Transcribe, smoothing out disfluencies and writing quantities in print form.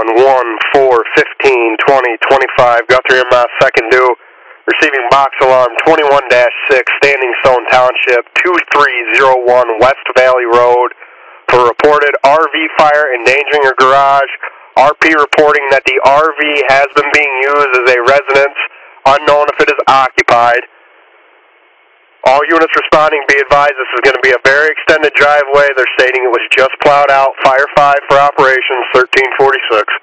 on 1, 4, 15, 20, 25. Guthrie MS, second due. Receiving box alarm 21-6, Standing Stone Township, 2301 West Valley Road. For reported RV fire endangering a garage. RP reporting that the RV has been being used as a residence, unknown if it is occupied. All units responding, be advised this is going to be a very extended driveway. They're stating it was just plowed out. Fire 5 for operations, 1346.